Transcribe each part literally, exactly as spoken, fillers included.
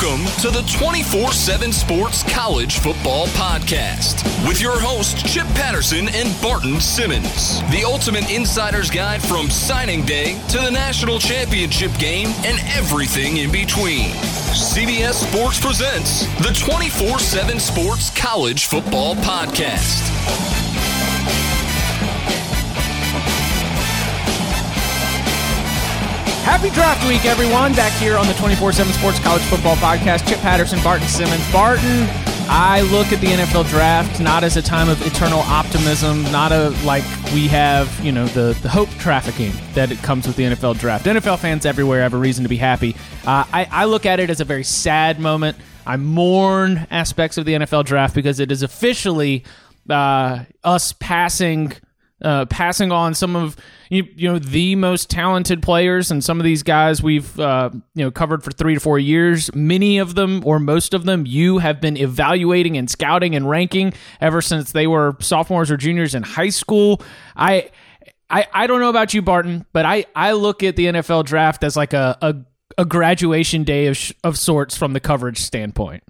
Welcome to the twenty-four seven Sports College Football Podcast with your hosts Chip Patterson and Barton Simmons. The ultimate insider's guide from signing day to the national championship game and everything in between. C B S Sports presents the twenty-four seven Sports College Football Podcast. Happy Draft Week, everyone. Back here on the twenty-four seven Sports College Football Podcast. Chip Patterson, Barton Simmons. Barton, I look at the N F L Draft not as a time of eternal optimism, not a like we have, you know, the, the hope trafficking that it comes with the N F L Draft. N F L fans everywhere have a reason to be happy. Uh, I, I look at it as a very sad moment. I mourn aspects of the N F L Draft because it is officially uh, us passing uh, passing on some of You, you know, the most talented players, and some of these guys we've uh, you know covered for three to four years. Many of them, or most of them, you have been evaluating and scouting and ranking ever since they were sophomores or juniors in high school. I, I, I don't know about you, Barton, but I, I look at the N F L Draft as like a a, a graduation day of sh- of sorts from the coverage standpoint.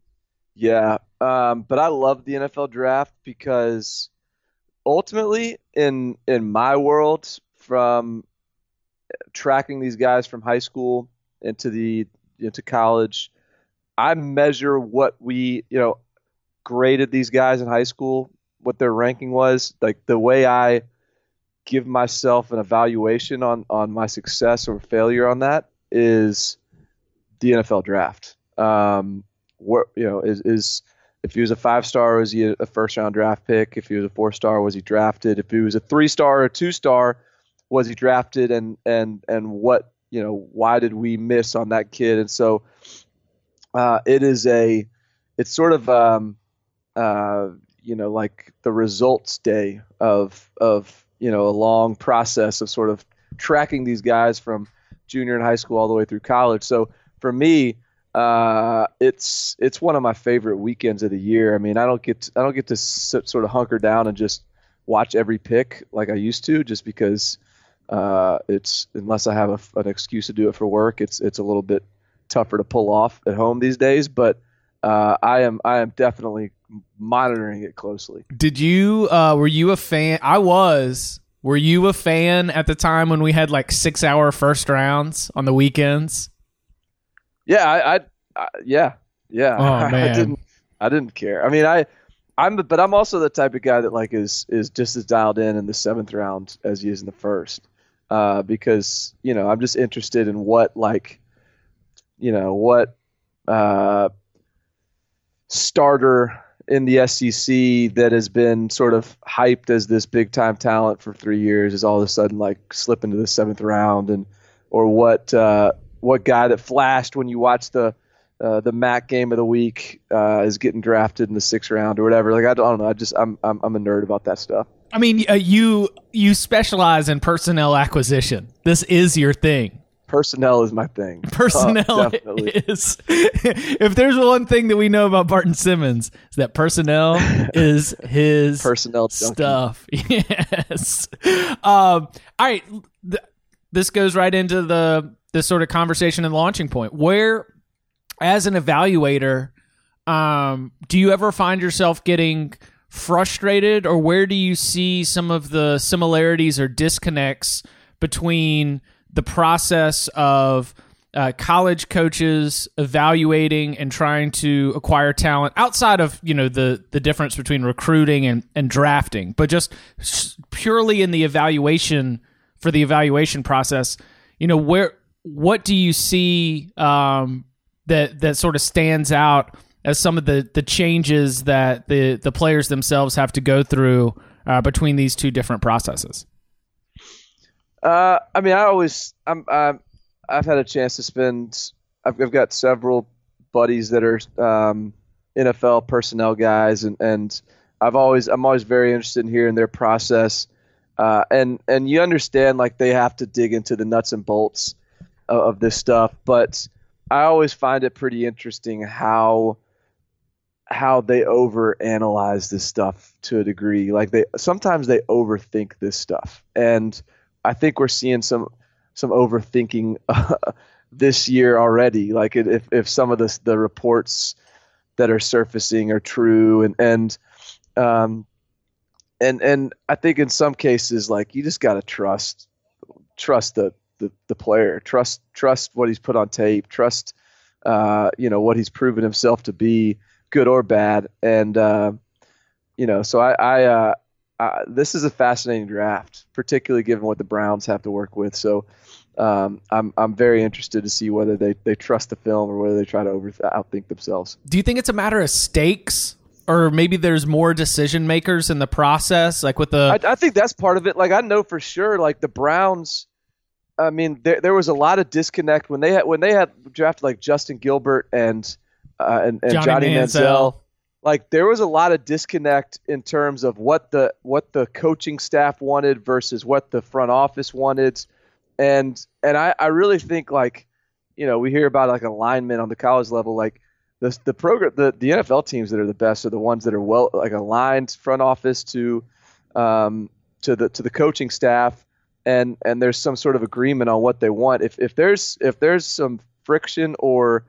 Yeah, um, but I love the N F L Draft because ultimately, in in my world, from tracking these guys from high school into the into college, I measure what we you know graded these guys in high school, what their ranking was. Like the way I give myself an evaluation on on my success or failure on that is the N F L Draft. Um, what you know is is. If he was a five-star, was he a first-round draft pick? If he was a four-star, was he drafted? If he was a three-star or a two-star, was he drafted? And and and what you know? Why did we miss on that kid? And so, uh, it is a, it's sort of um, uh, you know, like the results day of of you know a long process of sort of tracking these guys from junior and high school all the way through college. So for me, Uh, it's it's one of my favorite weekends of the year. I mean, I don't get to, I don't get to sit, sort of hunker down and just watch every pick like I used to, just because uh, it's unless I have a, an excuse to do it for work, it's it's a little bit tougher to pull off at home these days. But uh, I am I am definitely monitoring it closely. Did you uh, were you a fan? I was. Were you a fan at the time when we had like six hour first rounds on the weekends? Yeah, I, I, I yeah, yeah. Oh man, I didn't, I didn't care. I mean, I, I'm, but I'm also the type of guy that like is is just as dialed in in the seventh round as he is in the first, uh, because you know I'm just interested in what like, you know what, uh, starter in the S E C that has been sort of hyped as this big time talent for three years is all of a sudden like slip into the seventh round, and or what. Uh, What guy that flashed when you watch the uh, the M A C game of the week uh, is getting drafted in the sixth round or whatever? Like I don't, I don't know. I just I'm I'm I'm a nerd about that stuff. I mean, uh, you you specialize in personnel acquisition. This is your thing. Personnel is my thing. Personnel oh, definitely. is. If there's one thing that we know about Barton Simmons, is that personnel is his personnel junkie. Stuff. Yes. Um, all right. Th- this goes right into the. This sort of conversation and launching point where, as an evaluator, um, do you ever find yourself getting frustrated, or where do you see some of the similarities or disconnects between the process of uh, college coaches evaluating and trying to acquire talent outside of, you know, the, the difference between recruiting and, and drafting, but just purely in the evaluation for the evaluation process, you know, where, what do you see um, that that sort of stands out as some of the, the changes that the, the players themselves have to go through uh, between these two different processes? Uh, I mean, I always I'm, I'm I've had a chance to spend. I've, I've got several buddies that are um, N F L personnel guys, and, and I've always I'm always very interested in hearing their process. Uh, and and you understand like they have to dig into the nuts and bolts of this stuff, but I always find it pretty interesting how how they overanalyze this stuff to a degree. Like they sometimes they overthink this stuff, and I think we're seeing some some overthinking uh, this year already. Like if if some of the the reports that are surfacing are true, and and um and and I think in some cases, like, you just got to trust trust the, the the player, trust trust what he's put on tape, trust uh you know what he's proven himself to be, good or bad. And uh, you know, so I, I uh uh, this is a fascinating draft, particularly given what the Browns have to work with. So um, I'm I'm very interested to see whether they, they trust the film or whether they try to over outthink themselves. Do you think it's a matter of stakes, or maybe there's more decision makers in the process, like with the? I, I think that's part of it. Like, I know for sure, like the Browns. I mean, there there was a lot of disconnect when they had when they had drafted like Justin Gilbert and uh, and, and Johnny, Johnny Manziel. Manziel. Like, there was a lot of disconnect in terms of what the what the coaching staff wanted versus what the front office wanted. And and I, I really think, like, you know, we hear about like alignment on the college level. Like the the program the, the N F L teams that are the best are the ones that are well like aligned front office to um to the to the coaching staff, and and there's some sort of agreement on what they want. If if there's if there's some friction or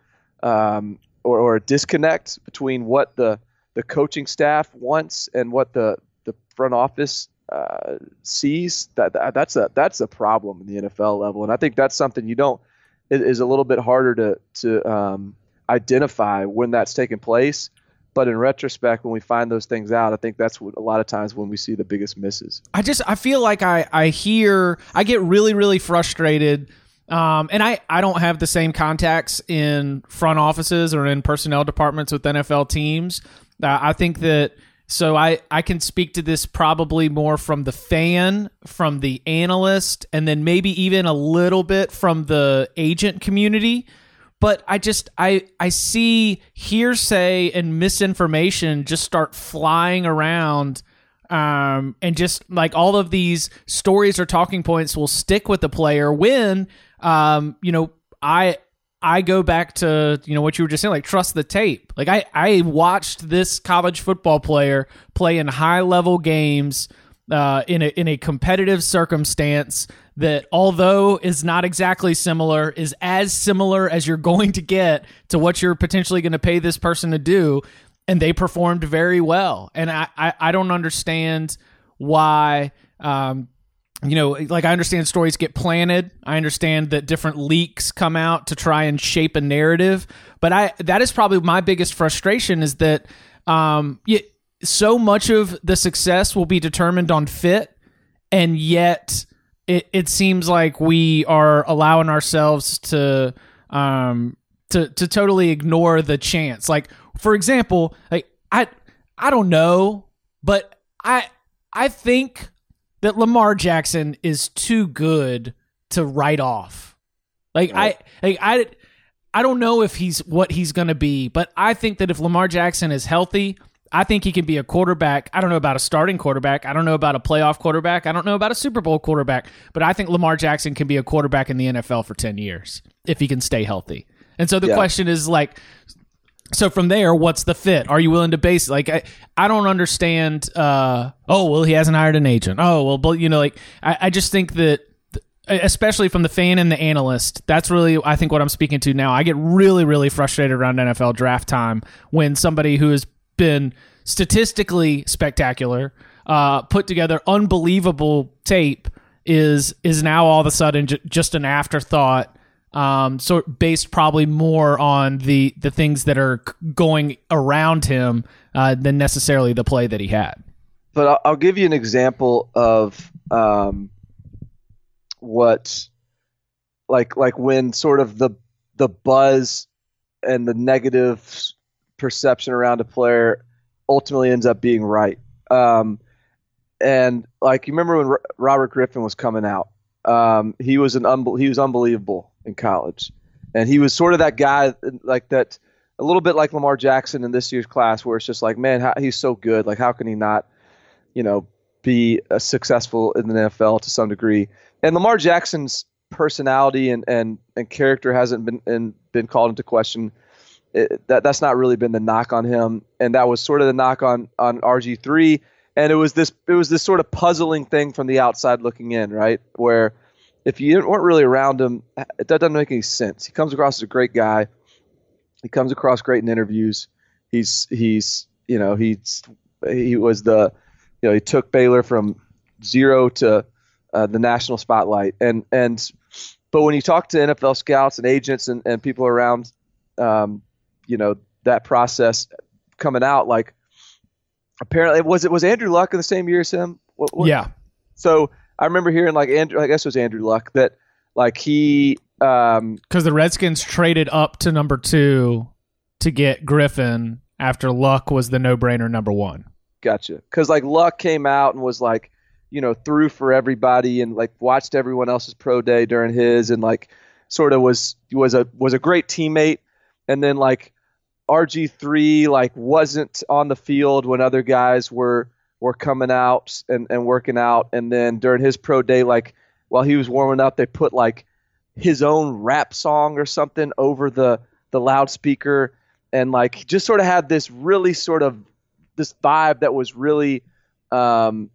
um or, or a disconnect between what the the coaching staff wants and what the the front office uh, sees, that, that that's a that's a problem in the N F L level. And I think that's something you don't it is a little bit harder to to um, identify when that's taking place. But in retrospect, when we find those things out, I think that's what, a lot of times when we see the biggest misses. I just I feel like I I hear I get really really frustrated. Um, and I, I don't have the same contacts in front offices or in personnel departments with N F L teams. Uh, I think that so I, I can speak to this probably more from the fan, from the analyst, and then maybe even a little bit from the agent community. But I just I I see hearsay and misinformation just start flying around. Um, and just like all of these stories or talking points will stick with the player when, um, you know, I, I go back to, you know, what you were just saying, like trust the tape. Like I, I watched this college football player play in high level games, uh, in a, in a competitive circumstance that, although is not exactly similar, is as similar as you're going to get to what you're potentially going to pay this person to do. And they performed very well. And I, I, I don't understand why, um, you know, like I understand stories get planted. I understand that different leaks come out to try and shape a narrative. But I that is probably my biggest frustration is that um, yeah, so much of the success will be determined on fit. And yet it, it seems like we are allowing ourselves to um, to to totally ignore the chance. Like, for example, like I I don't know, but I I think that Lamar Jackson is too good to write off. Like right. I like I I don't know if he's what he's going to be, but I think that if Lamar Jackson is healthy, I think he can be a quarterback. I don't know about a starting quarterback. I don't know about a playoff quarterback. I don't know about a Super Bowl quarterback, but I think Lamar Jackson can be a quarterback in the N F L for ten years if he can stay healthy. And so the yeah. question is like, so from there, what's the fit? Are you willing to base like I, I don't understand. Uh, oh well, he hasn't hired an agent. Oh well, but you know, like I, I just think that, especially from the fan and the analyst, that's really I think what I'm speaking to now. I get really really frustrated around N F L draft time when somebody who has been statistically spectacular, uh, put together unbelievable tape is is now all of a sudden j- just an afterthought. Um, so based probably more on the, the things that are going around him uh, than necessarily the play that he had. But I'll, I'll give you an example of um, what, like like when sort of the the buzz and the negative perception around a player ultimately ends up being right. Um, and like you remember when R- Robert Griffin was coming out, um, he was an unbe- he was unbelievable in college, and he was sort of that guy like that, a little bit like Lamar Jackson in this year's class, where it's just like, man, how, he's so good. Like, how can he not, you know, be uh, successful in the N F L to some degree? And Lamar Jackson's personality and and, and character hasn't been and been called into question. It, that that's not really been the knock on him, and that was sort of the knock on on R G three. And it was this it was this sort of puzzling thing from the outside looking in, right? Where if you weren't really around him, it doesn't make any sense. He comes across as a great guy. He comes across great in interviews. He's he's you know he's he was the you know he took Baylor from zero to uh, the national spotlight. And and but when you talk to N F L scouts and agents and, and people around, um, you know that process coming out, like apparently was it was Andrew Luck in the same year as him? What, what? Yeah. So I remember hearing like Andrew, I guess it was Andrew Luck, that like he um because the Redskins traded up to number two to get Griffin after Luck was the no-brainer number one. Gotcha. Because like Luck came out and was like, you know, threw for everybody and like watched everyone else's pro day during his and like sort of was was a was a great teammate. And then like R G three like wasn't on the field when other guys were were coming out and, and working out. And then during his pro day, like while he was warming up, they put like his own rap song or something over the, the loudspeaker. And like just sort of had this really sort of this vibe that was really um,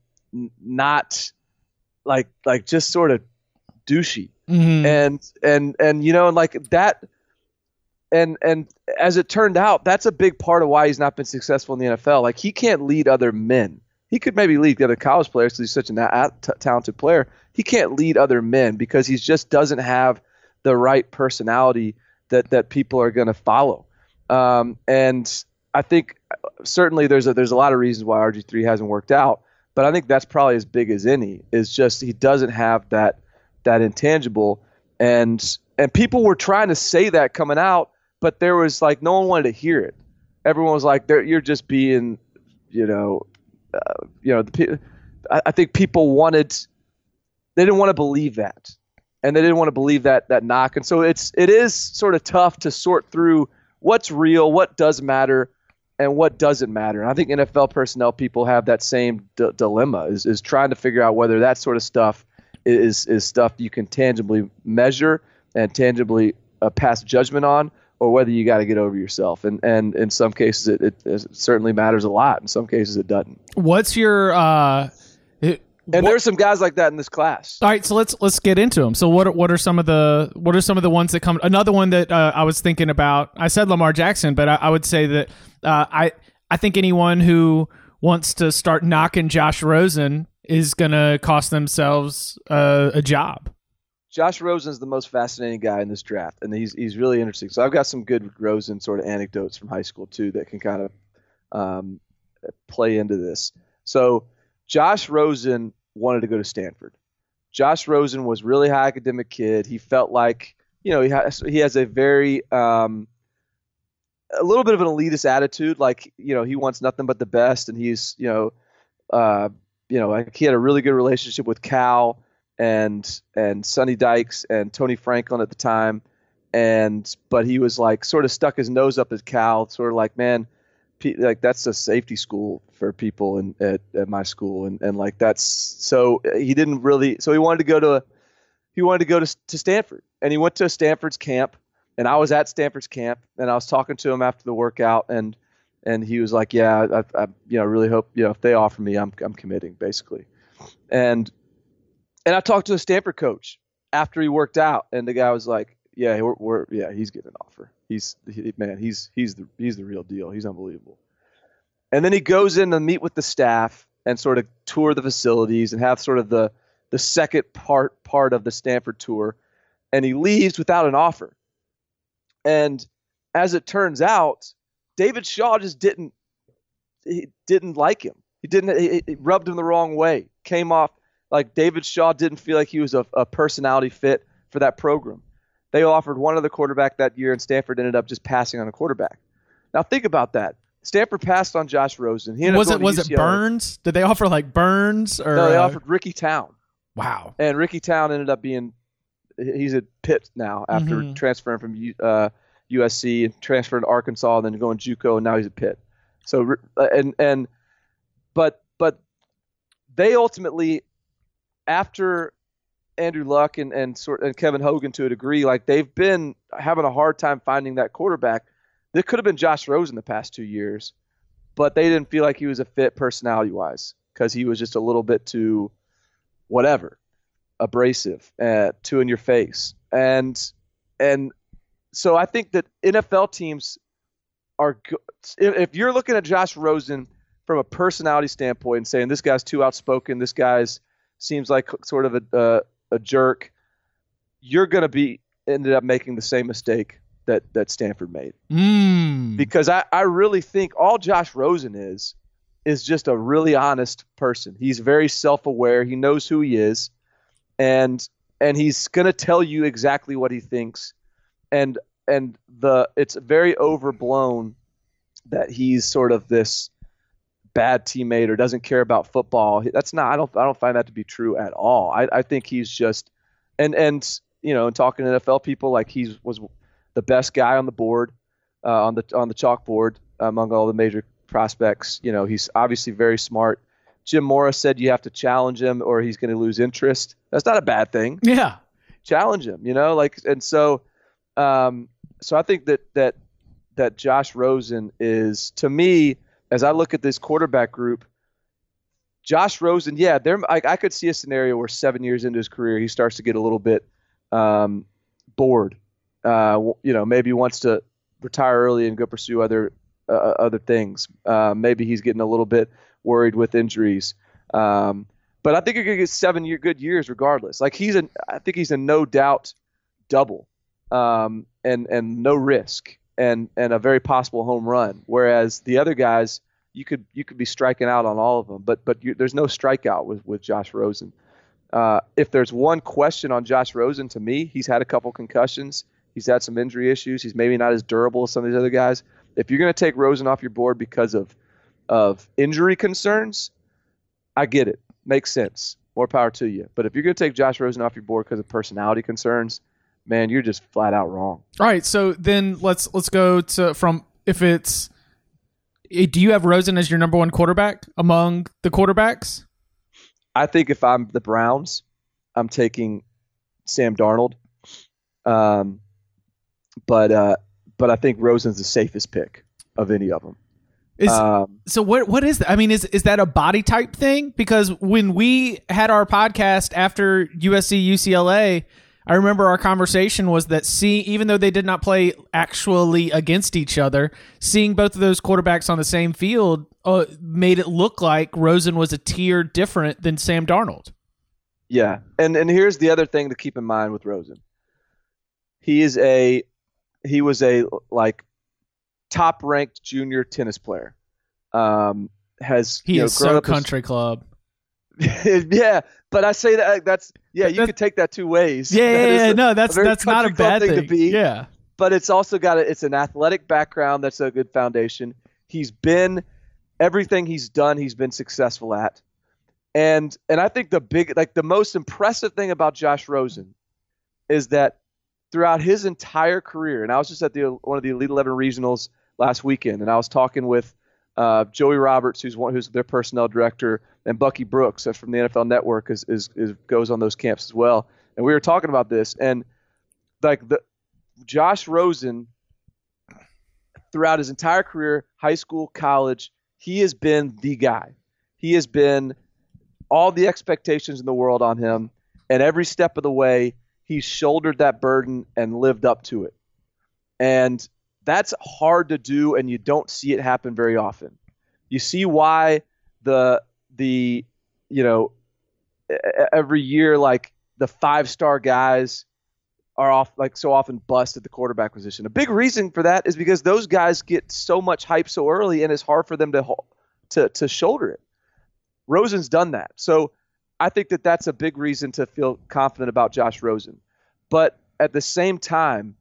not like, like just sort of douchey. Mm-hmm. And, and, and, you know, and like that, and, and as it turned out, that's a big part of why he's not been successful in the N F L. Like he can't lead other men. He could maybe lead the other college players because he's such a na- t- talented player. He can't lead other men because he just doesn't have the right personality that, that people are going to follow. Um, and I think certainly there's a, there's a lot of reasons why R G three hasn't worked out, but I think that's probably as big as any. Is just he doesn't have that that intangible, and and people were trying to say that coming out, but there was like no one wanted to hear it. Everyone was like, "You're just being, you know." Uh, you know, the, I, I think people wanted, they didn't want to believe that, and they didn't want to believe that that knock, and so it's it is sort of tough to sort through what's real, what does matter, and what doesn't matter. And I think N F L personnel people have that same d- dilemma is is trying to figure out whether that sort of stuff is is stuff you can tangibly measure and tangibly uh, pass judgment on, or whether you got to get over yourself. And and in some cases, it, it, it certainly matters a lot. In some cases, it doesn't. What's your uh, it, and what, there's some guys like that in this class. All right, so let's let's get into them. So what what are some of the what are some of the ones that come? Another one that uh, I was thinking about. I said Lamar Jackson, but I, I would say that uh, I I think anyone who wants to start knocking Josh Rosen is going to cost themselves uh, a job. Josh Rosen is the most fascinating guy in this draft, and he's he's really interesting. So I've got some good Rosen sort of anecdotes from high school too that can kind of um, play into this. So Josh Rosen wanted to go to Stanford. Josh Rosen was a really high academic kid. He felt like, you know, he has he has a very um, a little bit of an elitist attitude. Like, you know, he wants nothing but the best, and he's, you know, uh, you know, like he had a really good relationship with Cal and and Sonny Dykes and Tony Franklin at the time, and but he was like sort of stuck his nose up at Cal, sort of like, man, pe- like that's a safety school for people in at, at my school, and and like that's so he didn't really so he wanted to go to he wanted to go to to Stanford, and he went to Stanford's camp, and I was at Stanford's camp, and I was talking to him after the workout, and and he was like, yeah, I, I you know really hope, you know, if they offer me, I'm I'm committing, basically, and. And I talked to a Stanford coach after he worked out, and the guy was like, "Yeah, we're, we're yeah, he's getting an offer. He's he, man, he's he's the he's the real deal. He's unbelievable." And then he goes in to meet with the staff and sort of tour the facilities and have sort of the the second part part of the Stanford tour, and he leaves without an offer. And as it turns out, David Shaw just didn't he didn't like him. He didn't. It, it rubbed him the wrong way. Came off. Like David Shaw didn't feel like he was a, a personality fit for that program. They offered one other quarterback that year, and Stanford ended up just passing on a quarterback. Now think about that. Stanford passed on Josh Rosen. He ended was up it going to was U C L A. it Burns? Did they offer like Burns or no? They uh, offered Ricky Town. Wow. And Ricky Town ended up being he's at Pitt now after mm-hmm. transferring from U, uh, U S C and transferring to Arkansas, and then going JUCO, and now he's at Pitt. So and and but but they ultimately, after Andrew Luck and and, sort, and Kevin Hogan to a degree, like they've been having a hard time finding that quarterback. There could have been Josh Rosen the past two years, but they didn't feel like he was a fit personality-wise because he was just a little bit too whatever. abrasive, uh, two in your face, and and so I think that N F L teams are. If you're looking at Josh Rosen from a personality standpoint and saying this guy's too outspoken, this guy's seems like sort of a uh, a jerk, you're going to be ended up making the same mistake that that Stanford made. Mm. Because I, I really think all Josh Rosen is is just a really honest person. He's very self-aware. He knows who he is, and and he's going to tell you exactly what he thinks. And and the it's very overblown that he's sort of this bad teammate or doesn't care about football. That's not. I don't. I don't find that to be true at all. I, I think he's just, and and you know, talking to N F L people, like he was the best guy on the board, uh, on the on the chalkboard among all the major prospects. You know, he's obviously very smart. Jim Morris said you have to challenge him or he's going to lose interest. That's not a bad thing. Yeah, challenge him. You know, like and so, um, so I think that that that Josh Rosen is, to me, as I look at this quarterback group, Josh Rosen, yeah, there. I, I could see a scenario where seven years into his career, he starts to get a little bit um, bored. Uh, you know, maybe wants to retire early and go pursue other uh, other things. Uh, maybe he's getting a little bit worried with injuries. Um, but I think you're gonna get seven year good years regardless. Like he's a, I think he's a no doubt double, um, and and no risk. And, and a very possible home run. Whereas the other guys, you could you could be striking out on all of them, but but you, there's no strikeout with, with Josh Rosen. Uh, if there's one question on Josh Rosen, to me, he's had a couple concussions. He's had some injury issues. He's maybe not as durable as some of these other guys. If you're going to take Rosen off your board because of of injury concerns, I get it. Makes sense. More power to you. But if you're going to take Josh Rosen off your board because of personality concerns, man, you're just flat out wrong. All right, so then let's let's go to from if it's do you have Rosen as your number one quarterback among the quarterbacks? I think if I'm the Browns, I'm taking Sam Darnold. Um, but uh, but I think Rosen's the safest pick of any of them. Is, um, so what what is that? I mean, is is that a body type thing? Because when we had our podcast after U S C U C L A, I remember our conversation was that see, even though they did not play actually against each other, seeing both of those quarterbacks on the same field uh, made it look like Rosen was a tier different than Sam Darnold. Yeah, and and here's the other thing to keep in mind with Rosen. He is a he was a like top ranked junior tennis player. Um, has he you know, is so country as, club. Yeah, but I say that that's yeah. You could take that two ways. Yeah, yeah, yeah a, no, that's that's not a bad thing, thing to be. Yeah, but it's also got a, it's an athletic background that's a good foundation. He's been everything he's done. He's been successful at, and and I think the big like the most impressive thing about Josh Rosen is that throughout his entire career, and I was just at the one of the Elite eleven regionals last weekend, and I was talking with uh, Joey Roberts, who's one who's their personnel director, and Bucky Brooks from the N F L Network is, is is goes on those camps as well. And we were talking about this, and like the Josh Rosen, throughout his entire career, high school, college, he has been the guy. He has been all the expectations in the world on him, and every step of the way, he's shouldered that burden and lived up to it. And that's hard to do, and you don't see it happen very often. You see why the the you know every year like the five star guys are off like so often bust at the quarterback position. A big reason for that is because those guys get so much hype so early, and it's hard for them to to to shoulder it. Rosen's done that, so I think that that's a big reason to feel confident about Josh Rosen. But at the same time,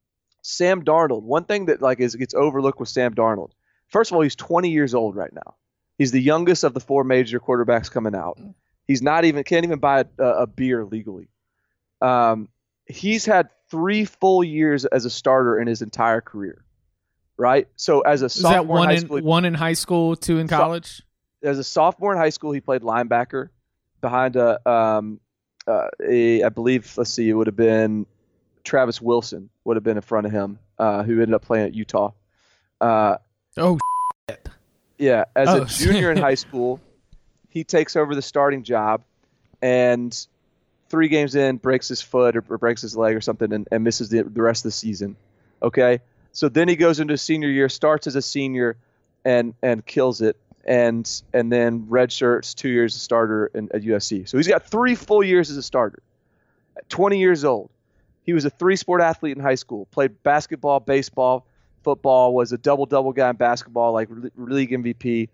Sam Darnold, one thing that like is gets overlooked with Sam Darnold. First of all, he's twenty years old right now. He's the youngest of the four major quarterbacks coming out. He's not even can't even buy a, a beer legally. Um, he's had three full years as a starter in his entire career, right? So as a sophomore is that one in high in school, one in high school, two in college? So, as a sophomore in high school, he played linebacker behind a, um, uh, a I believe let's see, it would have been Travis Wilson would have been in front of him, uh, who ended up playing at Utah. Uh, oh, shit. Yeah, as oh, a junior in high school, he takes over the starting job, and three games in, breaks his foot or, or breaks his leg or something and, and misses the, the rest of the season. Okay? So then he goes into his senior year, starts as a senior and and kills it, and and then redshirts two years as a starter in, at U S C. So he's got three full years as a starter. At twenty years old, he was a three-sport athlete in high school, played basketball, baseball, football, was a double-double guy in basketball, like league M V P.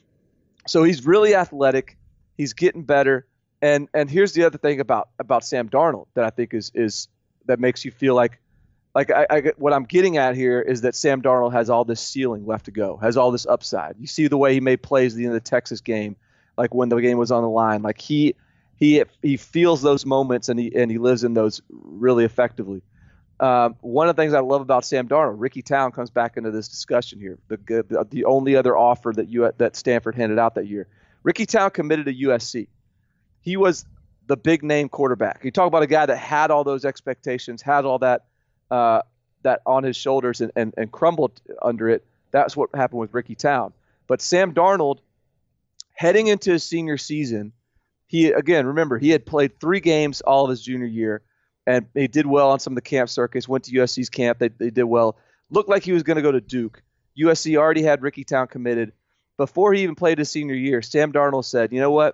So he's really athletic. He's getting better. And and here's the other thing about about Sam Darnold that I think is is that makes you feel like like I, I what I'm getting at here is that Sam Darnold has all this ceiling left to go, has all this upside. You see the way he made plays at the end of the Texas game, like when the game was on the line. Like he he he feels those moments and he and he lives in those really effectively. Um, one of the things I love about Sam Darnold, Ricky Town comes back into this discussion here. The the, the only other offer that you that Stanford handed out that year, Ricky Town committed to U S C. He was the big name quarterback. You talk about a guy that had all those expectations, had all that uh, that on his shoulders and, and, and crumbled under it. That's what happened with Ricky Town. But Sam Darnold, heading into his senior season, he again, remember, he had played three games all of his junior year, and he did well on some of the camp circuits, went to U S C's camp. They, they did well. Looked like he was going to go to Duke. U S C already had Ricky Town committed. Before he even played his senior year, Sam Darnold said, you know what?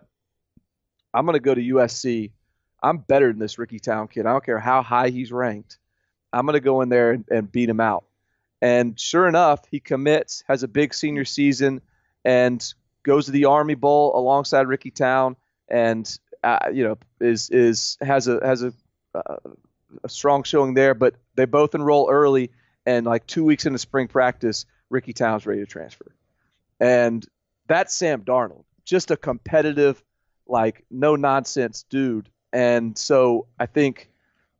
I'm going to go to U S C. I'm better than this Ricky Town kid. I don't care how high he's ranked. I'm going to go in there and, and beat him out. And sure enough, he commits, has a big senior season, and goes to the Army Bowl alongside Ricky Town, and uh, you know is is has a has a uh, a strong showing there. But they both enroll early, and like two weeks into spring practice, Ricky Town's ready to transfer. And that's Sam Darnold, just a competitive, like no nonsense dude. And so I think,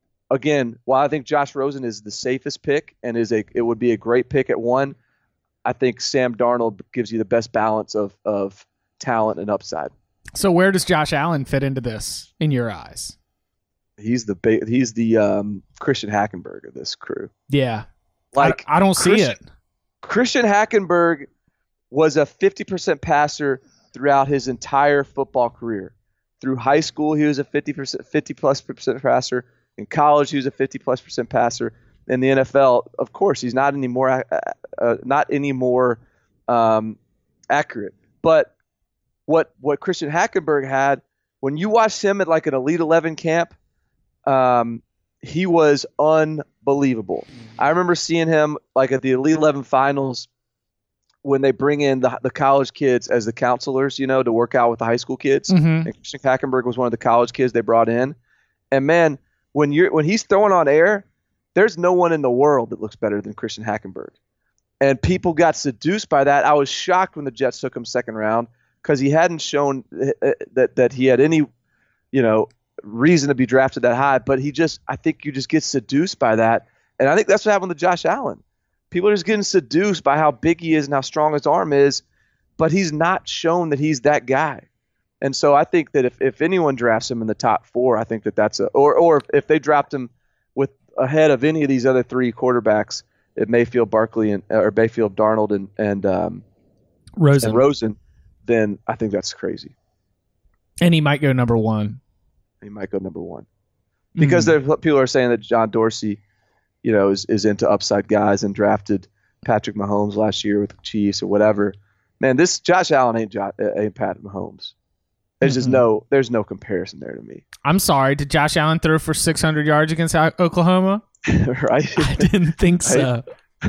again, while I think Josh Rosen is the safest pick and is a it would be a great pick at one, I think Sam Darnold gives you the best balance of of talent and upside. So where does Josh Allen fit into this in your eyes? He's the ba- he's the um, Christian Hackenberg of this crew. Yeah, like I, I don't see Christian, it. Christian Hackenberg was a fifty percent passer throughout his entire football career. Through high school, he was a fifty percent, fifty plus percent passer. In college, he was a fifty plus percent passer. In the N F L, of course, he's not any more, uh, uh, not any more um, accurate. But what what Christian Hackenberg had, when you watched him at like an Elite eleven camp, um, he was unbelievable. I remember seeing him like at the Elite eleven finals when they bring in the the college kids as the counselors, you know, to work out with the high school kids. Mm-hmm. And Christian Hackenberg was one of the college kids they brought in. And man, when you're when he's throwing on air, there's no one in the world that looks better than Christian Hackenberg. And people got seduced by that. I was shocked when the Jets took him second round because he hadn't shown that that he had any, you know, reason to be drafted that high. But he just, I think you just get seduced by that. And I think that's what happened with Josh Allen. People are just getting seduced by how big he is and how strong his arm is, but he's not shown that he's that guy. And so I think that if, if anyone drafts him in the top four, I think that that's a, or, or if they draft him with ahead of any of these other three quarterbacks, it Mayfield, Barkley, and or Mayfield, Darnold, and and um, Rosen. and Rosen, then I think that's crazy. And he might go number one. He might go number one because mm. there people are saying that John Dorsey, you know, is, is into upside guys and drafted Patrick Mahomes last year with the Chiefs or whatever. Man, this Josh Allen ain't jo- ain't Pat Mahomes. There's mm-hmm. just no there's no comparison there to me. I'm sorry. Did Josh Allen throw for six hundred yards against Oklahoma? Right? I didn't think so.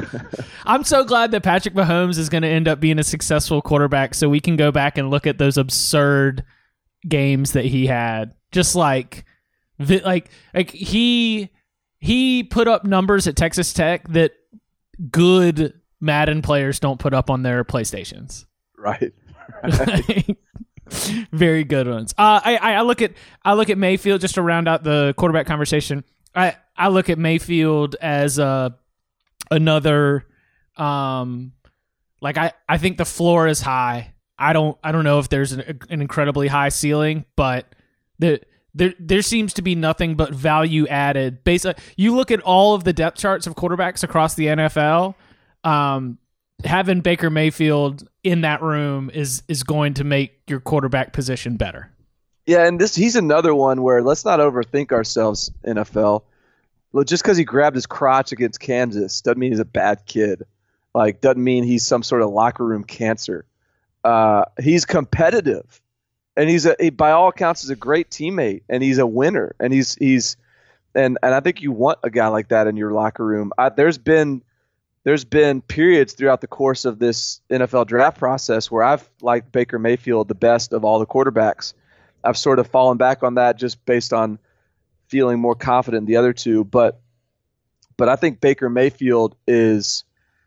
I'm so glad that Patrick Mahomes is going to end up being a successful quarterback so we can go back and look at those absurd games that he had. Just like like like he he put up numbers at Texas Tech that good Madden players don't put up on their PlayStations. Right. Right. Very good ones. Uh, I, I look at I look at Mayfield just to round out the quarterback conversation. I, I look at Mayfield as a another um like I, I think the floor is high. I don't I don't know if there's an, an incredibly high ceiling, but the there there seems to be nothing but value added. Basically, you look at all of the depth charts of quarterbacks across the N F L. Um, having Baker Mayfield in that room is is going to make your quarterback position better. Yeah, and this he's another one where let's not overthink ourselves, N F L. Well, just because he grabbed his crotch against Kansas doesn't mean he's a bad kid. Like, doesn't mean he's some sort of locker room cancer. Uh, he's competitive, and he's a he, by all accounts is a great teammate, and he's a winner, and he's he's and and I think you want a guy like that in your locker room. I, there's been there's been periods throughout the course of this N F L draft process where I've liked Baker Mayfield the best of all the quarterbacks. I've sort of fallen back on that just based on feeling more confident in the other two, but but I think Baker Mayfield is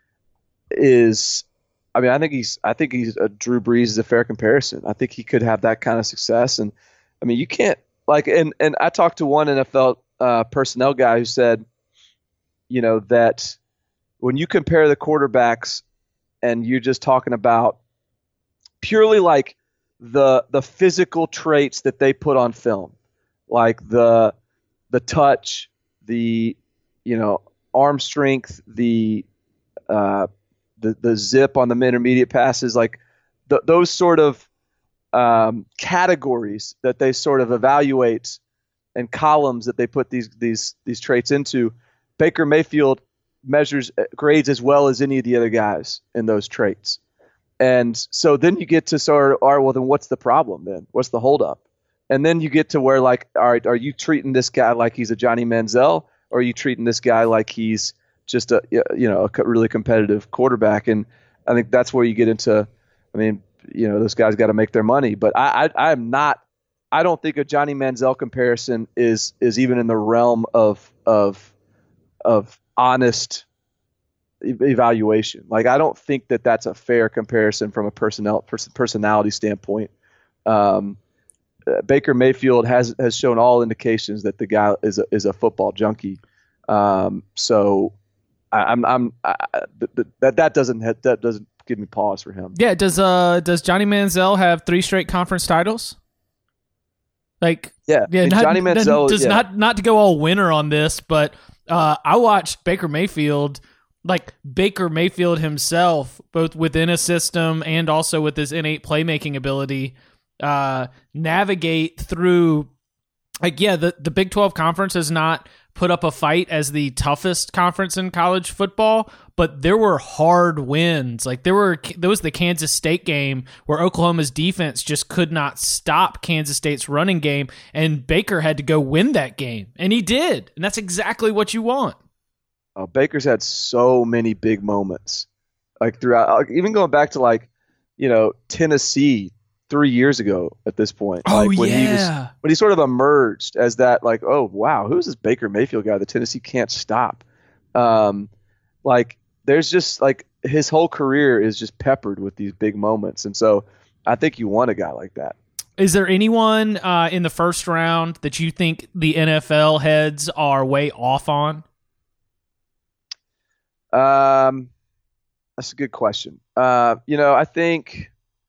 is I mean I think he's I think he's a Drew Brees is a fair comparison. I think he could have that kind of success, and I mean you can't like and and I talked to one N F L uh, personnel guy who said, you know, that when you compare the quarterbacks and you're just talking about purely like the the physical traits that they put on film, like the the touch, the you know arm strength, the uh, the the zip on the intermediate passes, like th- those sort of um, categories that they sort of evaluate and columns that they put these these these traits into. Baker Mayfield measures grades as well as any of the other guys in those traits. And so then you get to sort of, all right, well, then what's the problem then? What's the holdup? And then you get to where, like, all right, are you treating this guy like he's a Johnny Manziel, or are you treating this guy like he's just a, you know, a really competitive quarterback? And I think that's where you get into, I mean, you know, those guys got to make their money. But I, I, I'm not, I don't think a Johnny Manziel comparison is is even in the realm of of of honest evaluation. Like, I don't think that that's a fair comparison from a personnel pers- personality standpoint. Um, uh, Baker Mayfield has has shown all indications that the guy is a, is a football junkie. Um, so I, I'm I'm I, that that doesn't have, that doesn't give me pause for him. Yeah. Does uh does Johnny Manziel have three straight conference titles? Like yeah, yeah. not, Johnny Manziel does yeah. not not to go all winner on this, but uh, I watched Baker Mayfield. Like Baker Mayfield himself, both within a system and also with his innate playmaking ability, uh, navigate through, like, yeah, the, the Big twelve conference has not put up a fight as the toughest conference in college football, but there were hard wins. Like there were, there was the Kansas State game where Oklahoma's defense just could not stop Kansas State's running game, and Baker had to go win that game, and he did, and that's exactly what you want. Oh, Baker's had so many big moments, like throughout, even going back to like, you know, Tennessee three years ago at this point. Oh, like when yeah. he was, when he sort of emerged as that, like, oh wow, who's this Baker Mayfield guy that Tennessee can't stop? Um, like there's just like his whole career is just peppered with these big moments, and so I think you want a guy like that. Is there anyone uh, in the first round that you think the N F L heads are way off on? Um, that's a good question. Uh, you know, I think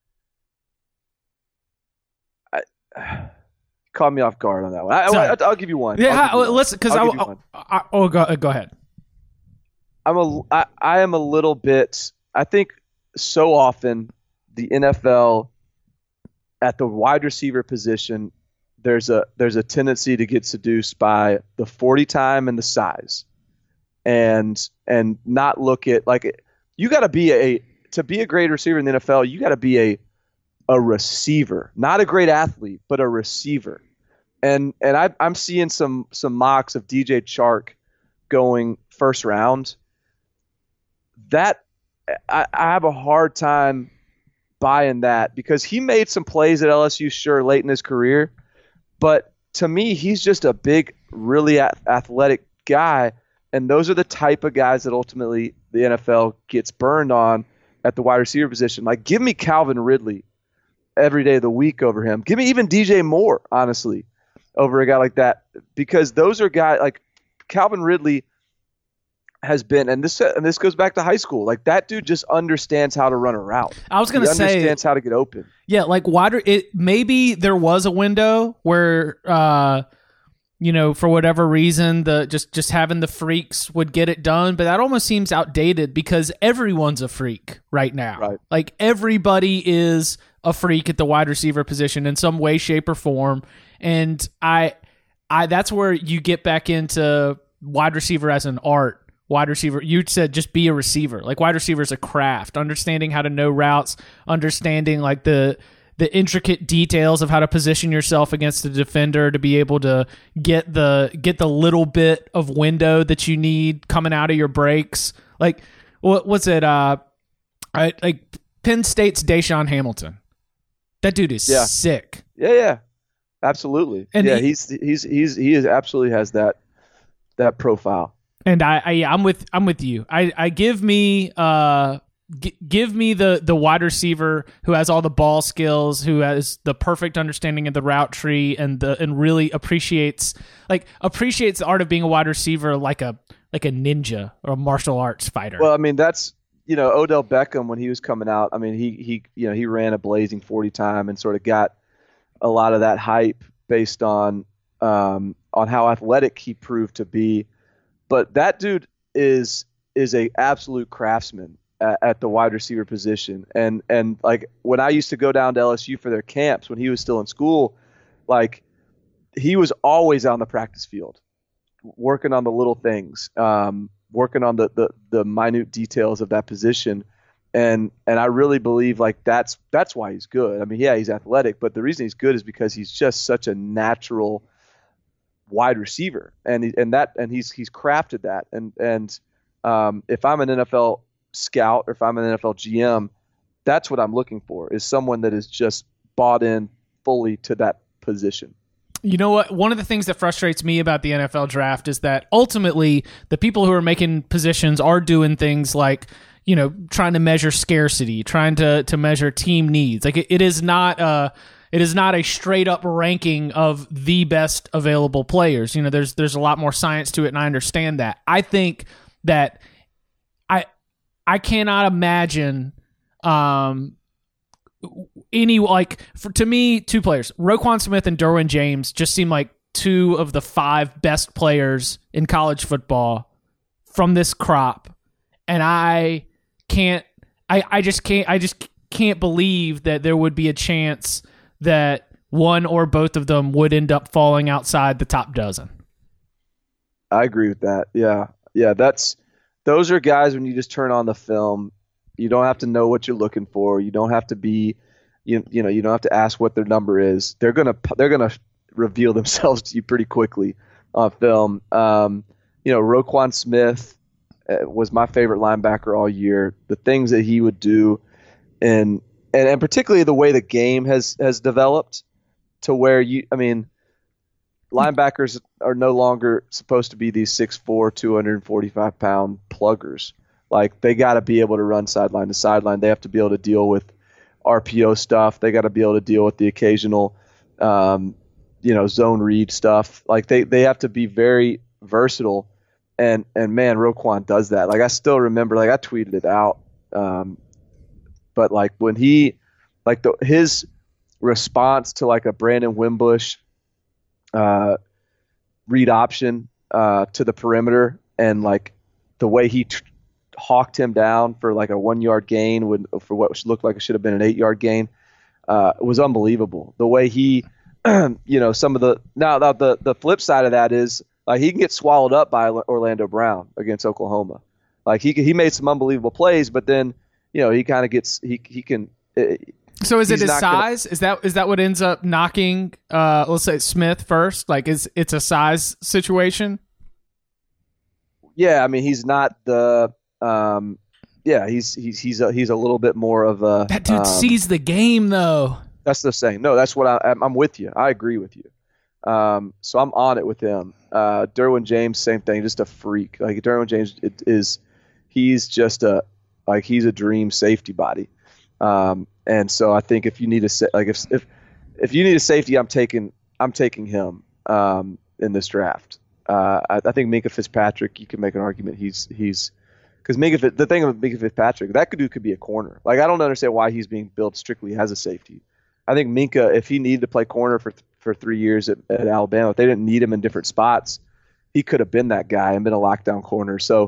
I, caught me off guard on that one. I, I, I'll give you one. Yeah, I'll let's because I, I, I, oh, go, go ahead. I'm a I, I am a little bit. I think so often the N F L at the wide receiver position, there's a there's a tendency to get seduced by the forty time and the size. And and not look at like you got to be a to be a great receiver in the N F L. You got to be a a receiver, not a great athlete, but a receiver. And and I, I'm seeing some some mocks of D J Chark going first round. That I, I have a hard time buying that because he made some plays at L S U, sure, late in his career, but to me, he's just a big, really athletic guy. And those are the type of guys that ultimately the N F L gets burned on at the wide receiver position. Like, give me Calvin Ridley every day of the week over him. Give me even D J Moore, honestly, over a guy like that. Because those are guys like Calvin Ridley has been, and this and this goes back to high school. Like, that dude just understands how to run a route. I was going to say, understands how to get open. Yeah, like wider. It maybe there was a window where. Uh, You know, for whatever reason, the just, just having the freaks would get it done, but that almost seems outdated because everyone's a freak right now. Right. Like everybody is a freak at the wide receiver position in some way, shape, or form. And I, I that's where you get back into wide receiver as an art. Wide receiver, you said just be a receiver. Like wide receiver is a craft, understanding how to know routes, understanding like the the intricate details of how to position yourself against the defender to be able to get the get the little bit of window that you need coming out of your breaks. Like what was it? Uh, I, like Penn State's Deshaun Hamilton. That dude is yeah. sick. Yeah, yeah, absolutely. And yeah, he, he's he's he's he is absolutely has that that profile. And I, I yeah, I'm with I'm with you. I, I give me uh g- give me the the wide receiver who has all the ball skills, who has the perfect understanding of the route tree, and the and really appreciates like appreciates the art of being a wide receiver like a like a ninja or a martial arts fighter. Well, I mean that's you know Odell Beckham when he was coming out. I mean he he you know he ran a blazing forty time and sort of got a lot of that hype based on um on how athletic he proved to be. But that dude is is a absolute craftsman at, at the wide receiver position, and and like when I used to go down to L S U for their camps when he was still in school, like he was always on the practice field, working on the little things, um, working on the, the the minute details of that position, and and I really believe like that's that's why he's good. I mean, yeah, he's athletic, but the reason he's good is because he's just such a natural wide receiver, and he, and that and he's he's crafted that, and and um, if I'm an N F L scout or if I'm an N F L G M, that's what I'm looking for is someone that is just bought in fully to that position. You know what? One of the things that frustrates me about the N F L draft is that ultimately the people who are making positions are doing things like, you know, trying to measure scarcity, trying to to measure team needs. Like it, it is not uh It is not a straight up ranking of the best available players. You know, there's there's a lot more science to it, and I understand that. I think that I I cannot imagine um, any like for, to me two players, Roquan Smith and Derwin James, just seem like two of the five best players in college football from this crop, and I can't. I I just can't. I just can't believe that there would be a chance that one or both of them would end up falling outside the top dozen. I agree with that. Yeah. Yeah. That's, those are guys when you just turn on the film, you don't have to know what you're looking for. You don't have to be, you, you know, you don't have to ask what their number is. They're going to, they're going to reveal themselves to you pretty quickly on film. Um, you know, Roquan Smith was my favorite linebacker all year. The things that he would do and, And, and particularly the way the game has, has developed to where you, I mean, linebackers are no longer supposed to be these six foot four, two hundred forty-five pound pluggers. Like they got to be able to run sideline to sideline. They have to be able to deal with R P O stuff. They got to be able to deal with the occasional, um, you know, zone read stuff. Like they, they have to be very versatile. And, and man, Roquan does that. Like I still remember, like I tweeted it out. Um, But like when he, like the his response to like a Brandon Wimbush uh, read option uh, to the perimeter, and like the way he t- hawked him down for like a one yard gain, when for what looked like it should have been an eight yard gain, uh, was unbelievable. The way he, you know, some of the now, now the the flip side of that is like he can get swallowed up by Orlando Brown against Oklahoma. Like he he made some unbelievable plays, but then. You know, he kind of gets he he can. Uh, so is it his size? Gonna, is that is that what ends up knocking? Uh, let's say Smith first. Like, is it's a size situation? Yeah, I mean, he's not the. Um, yeah, he's he's he's a, he's a little bit more of a. That dude um, sees the game, though. That's the same. No, that's what I, I'm. I'm with you. I agree with you. Um, so I'm on it with him. Uh, Derwin James, same thing. Just a freak. Like Derwin James it is. He's just a. Like he's a dream safety body, um, and so I think if you need a like if if if you need a safety, I'm taking I'm taking him um, in this draft. Uh, I, I think Minkah Fitzpatrick. You can make an argument he's he's because Minkah the thing with Minkah Fitzpatrick that could do could be a corner. Like I don't understand why he's being built strictly as a safety. I think Minkah, if he needed to play corner for for three years at, at Alabama, if they didn't need him in different spots, he could have been that guy and been a lockdown corner. So.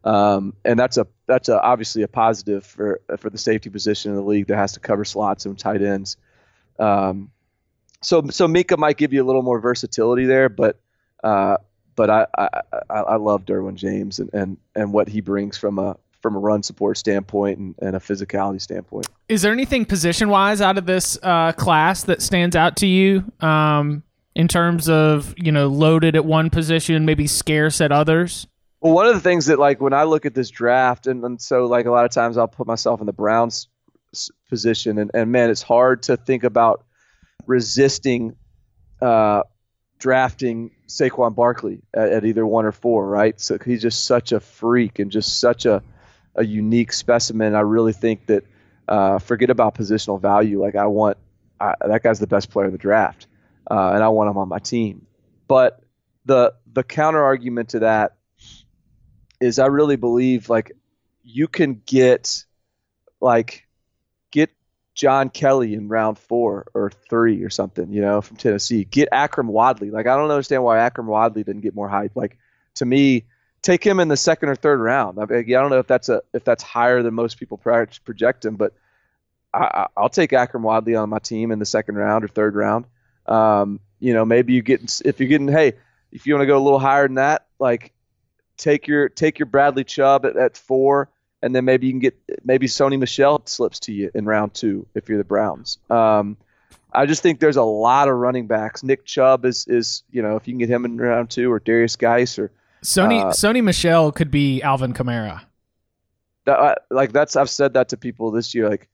Um, and that's a that's a, obviously a positive for for the safety position in the league that has to cover slots and tight ends. Um, so so Mika might give you a little more versatility there, but uh, but I, I I love Derwin James and, and, and what he brings from a from a run support standpoint and, and a physicality standpoint. Is there anything position wise out of this uh, class that stands out to you um, in terms of, you know, loaded at one position, maybe scarce at others? Well, one of the things that, like, when I look at this draft, and, and so like a lot of times I'll put myself in the Browns position, and, and man, it's hard to think about resisting uh, drafting Saquon Barkley at, at either one or four, right? So he's just such a freak and just such a a unique specimen. I really think that uh, forget about positional value. Like I want I, that guy's the best player in the draft, uh, and I want him on my team. But the the counter argument to that is I really believe like you can get like get John Kelly in round four or three or something, you know, from Tennessee. Get Akram Wadley. Like I don't understand why Akram Wadley didn't get more hype. Like to me, take him in the second or third round. I, mean, I don't know if that's a if that's higher than most people project him, but I, I'll take Akram Wadley on my team in the second round or third round. Um, you know, maybe you get if you're getting hey, if you want to go a little higher than that, like take your take your Bradley Chubb at, at four, and then maybe you can get maybe Sony Michel slips to you in round two if you're the Browns. Um, I just think there's a lot of running backs. Nick Chubb is is you know if you can get him in round two, or Darius Geis or Sony uh, Sony Michel could be Alvin Kamara. That, like that's I've said that to people this year. Like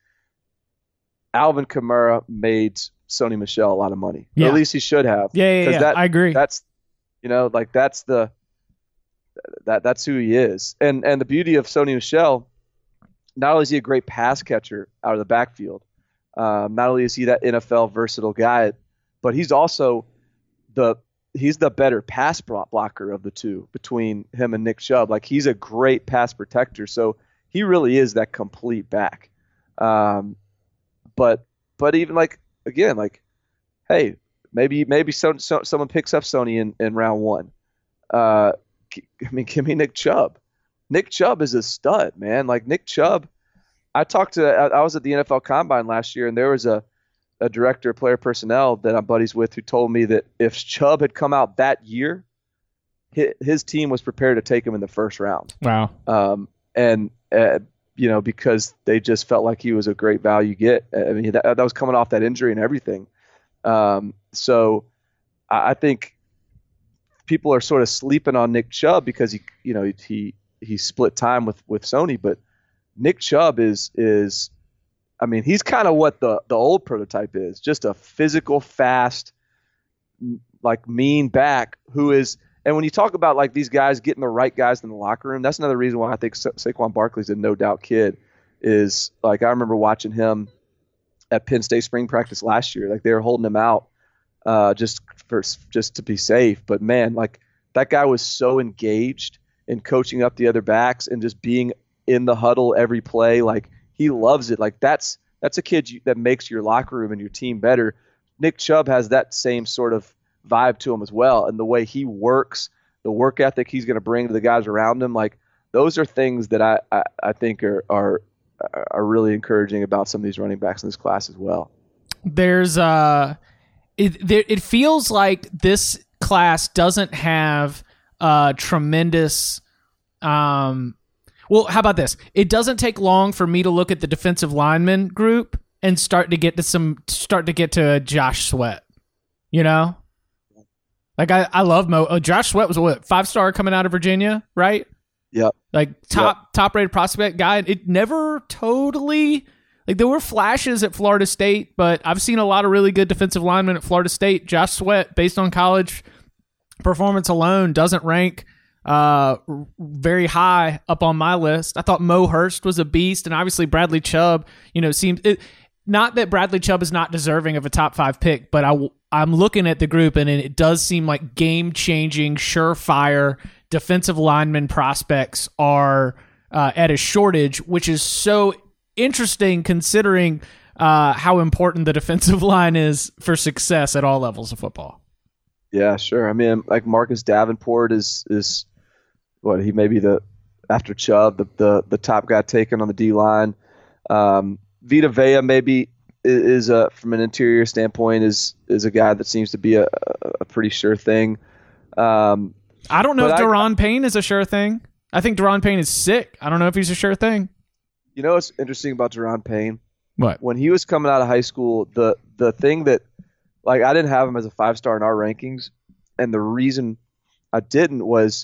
Alvin Kamara made Sony Michel a lot of money. Yeah. Or at least he should have. Yeah, yeah, yeah. That, I agree. That's you know like that's the that that's who he is. And and the beauty of Sony Michel, not only is he a great pass catcher out of the backfield, um, not only is he that N F L versatile guy, but he's also the he's the better pass blocker of the two between him and Nick Chubb. Like he's a great pass protector, so he really is that complete back. Um, but but even like again, like hey, maybe maybe so, so, someone picks up Sony in, in round one. Uh, I mean, give me Nick Chubb. Nick Chubb is a stud, man. Like Nick Chubb, I talked to I, I was at the N F L Combine last year, and there was a a director of player personnel that I'm buddies with who told me that if Chubb had come out that year, his, his team was prepared to take him in the first round. Wow. Um, and, uh, you know, because they just felt like he was a great value get. I mean, that, that was coming off that injury and everything. Um, so I, I think people are sort of sleeping on Nick Chubb because he, you know, he, he split time with, with Sony, but Nick Chubb is, is, I mean, he's kind of what the, the old prototype is, just a physical, fast, like mean back who is – and when you talk about like these guys getting the right guys in the locker room, that's another reason why I think Sa- Saquon Barkley's a no-doubt kid is like I remember watching him at Penn State spring practice last year. Like they were holding him out uh, just for just to be safe. But, man, like that guy was so engaged in coaching up the other backs and just being in the huddle every play, like – he loves it. Like that's that's a kid you, that makes your locker room and your team better. Nick Chubb has that same sort of vibe to him as well, and the way he works, the work ethic he's going to bring to the guys around him. Like those are things that I, I, I think are, are are really encouraging about some of these running backs in this class as well. There's uh, it there, it feels like this class doesn't have uh tremendous um. Well, how about this? It doesn't take long for me to look at the defensive lineman group and start to get to some start to get to Josh Sweat. You know, like I, I love Mo. Oh, Josh Sweat was a what five star coming out of Virginia, right? Yep. Like top yep. top rated prospect guy. It never totally like there were flashes at Florida State, but I've seen a lot of really good defensive linemen at Florida State. Josh Sweat, based on college performance alone, doesn't rank uh very high up on my list. I thought Mo Hurst was a beast, and obviously Bradley Chubb, you know, seems it, not that Bradley Chubb is not deserving of a top five pick, but I I'm looking at the group and it does seem like game changing, surefire defensive lineman prospects are uh, at a shortage, which is so interesting considering uh, how important the defensive line is for success at all levels of football. Yeah, sure. I mean, like Marcus Davenport is is what he may be the after Chubb, the the, the top guy taken on the D line. Um, Vita Vea maybe is a from an interior standpoint is is a guy that seems to be a, a pretty sure thing. Um, I don't know if I, Daron Payne is a sure thing. I think Daron Payne is sick. I don't know if he's a sure thing. You know what's interesting about Daron Payne? What? When he was coming out of high school, the the thing that like I didn't have him as a five star in our rankings, and the reason I didn't was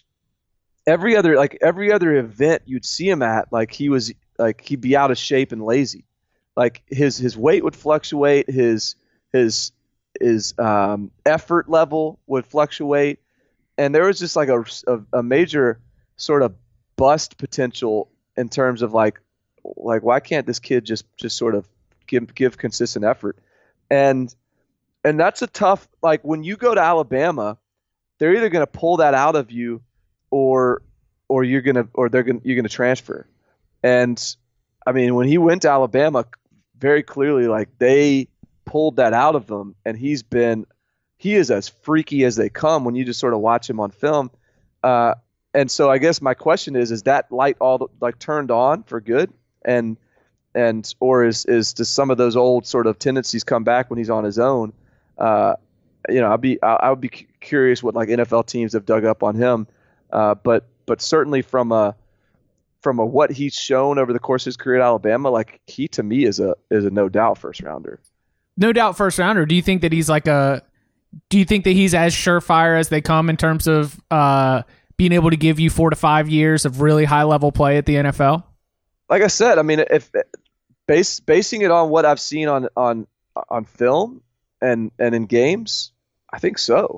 every other like every other event you'd see him at, like he was like he'd be out of shape and lazy. Like his his weight would fluctuate, his his his um, effort level would fluctuate, and there was just like a, a a major sort of bust potential in terms of like like why can't this kid just just sort of give give consistent effort, and and that's a tough like when you go to Alabama, they're either going to pull that out of you, or or you're gonna or they're gonna you're gonna transfer, and I mean when he went to Alabama. Very clearly, like they pulled that out of him, and he's been, he is as freaky as they come when you just sort of watch him on film. Uh, and so I guess my question is, is that light all the, like turned on for good, and and or is is does some of those old sort of tendencies come back when he's on his own? Uh, you know, I'd be I, I would be curious what like N F L teams have dug up on him, uh, but but certainly from a From a, what he's shown over the course of his career at Alabama, like he to me is a is a no doubt first rounder. No doubt first rounder. Do you think that he's like a? Do you think that he's as surefire as they come in terms of uh, being able to give you four to five years of really high level play at the N F L? Like I said, I mean, if base basing it on what I've seen on on on film and and in games, I think so.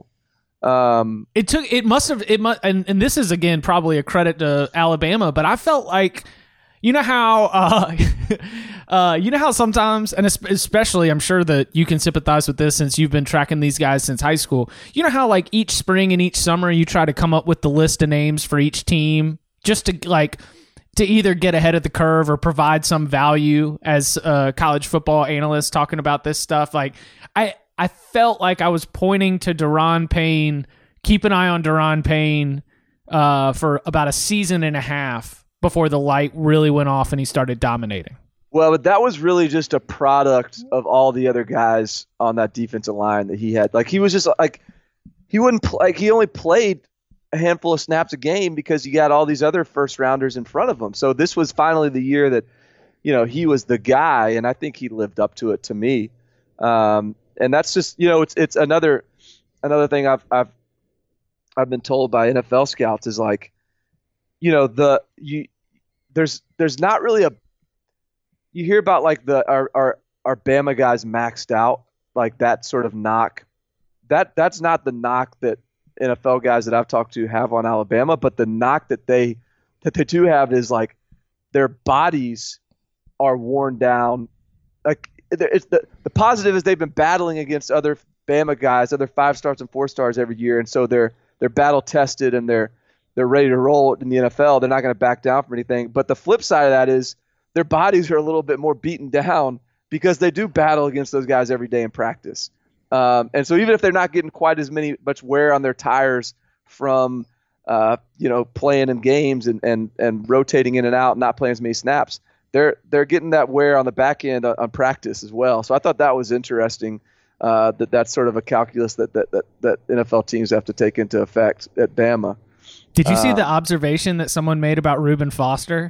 Um, it took, it must have, it must, and, and this is again, probably a credit to Alabama, but I felt like, you know how, uh, uh, you know how sometimes, and especially I'm sure that you can sympathize with this since you've been tracking these guys since high school. You know how like each spring and each summer you try to come up with the list of names for each team just to like, to either get ahead of the curve or provide some value as a college football analyst talking about this stuff. Like I, I felt like I was pointing to Daron Payne, keep an eye on Daron Payne uh, for about a season and a half before the light really went off and he started dominating. Well, but that was really just a product of all the other guys on that defensive line that he had. Like he was just like he wouldn't pl- like he only played a handful of snaps a game because he got all these other first rounders in front of him. So this was finally the year that you know he was the guy, and I think he lived up to it to me. Um, And that's just, you know, it's it's another another thing I've I've I've been told by N F L scouts is like, you know, the you there's there's not really a you hear about like the our our, our Bama guys maxed out, like that sort of knock. That that's not the knock that N F L guys that I've talked to have on Alabama, but the knock that they that they do have is like their bodies are worn down. Like It's the, the positive is they've been battling against other Bama guys, other five stars and four stars every year, and so they're they're battle tested and they're they're ready to roll in the N F L. They're not going to back down from anything. But the flip side of that is their bodies are a little bit more beaten down because they do battle against those guys every day in practice. Um, and so even if they're not getting quite as many much wear on their tires from uh, you know playing in games and, and and rotating in and out, not playing as many snaps. They're they're getting that wear on the back end on, on practice as well. So I thought that was interesting. Uh, that that's sort of a calculus that, that that that N F L teams have to take into effect at Bama. Did you uh, see the observation that someone made about Reuben Foster?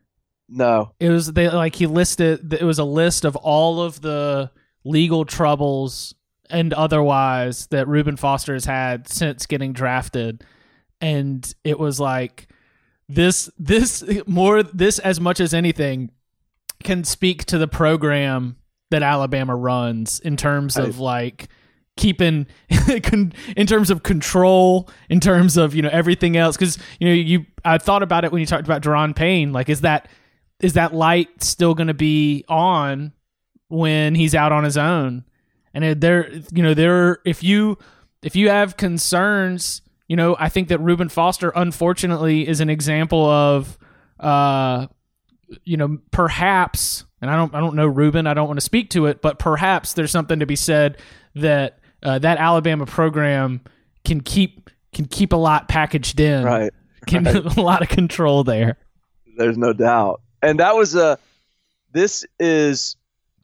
No. It was they like he listed. It was a list of all of the legal troubles and otherwise that Reuben Foster has had since getting drafted, and it was like. This this more this as much as anything can speak to the program that Alabama runs in terms of like keeping in terms of control, in terms of you know everything else. Because you know you I thought about it when you talked about Daron Payne. Like is that is that light still going to be on when he's out on his own? And there you know there if you if you have concerns. You know, I think that Reuben Foster, unfortunately, is an example of, uh, you know, perhaps, and I don't, I don't know Reuben, I don't want to speak to it, but perhaps there's something to be said that uh, that Alabama program can keep can keep a lot packaged in, right? Getting right. a lot of control there. There's no doubt. And that was a this is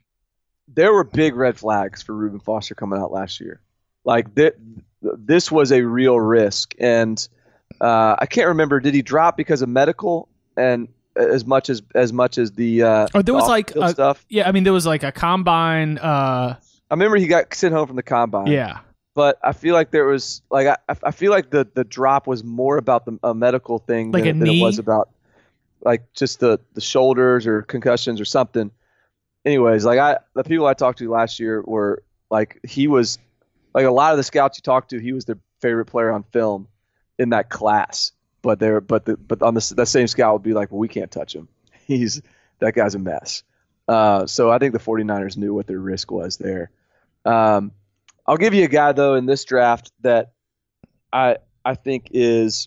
there were big red flags for Reuben Foster coming out last year. Like th- this was a real risk, and uh, I can't remember, did he drop because of medical and as much as as much as the uh oh there was like a, stuff? Yeah, I mean there was like a combine uh I remember he got sent home from the combine. Yeah. But I feel like there was like I, I feel like the, the drop was more about the a medical thing like than, than it was about like just the, the shoulders or concussions or something. Anyways, like I the people I talked to last year were like he was like a lot of the scouts you talked to, he was their favorite player on film in that class. But they're but the but on the that same scout would be like, well, we can't touch him. He's that guy's a mess. Uh, so I think the 49ers knew what their risk was there. Um, I'll give you a guy, though, in this draft that I I think is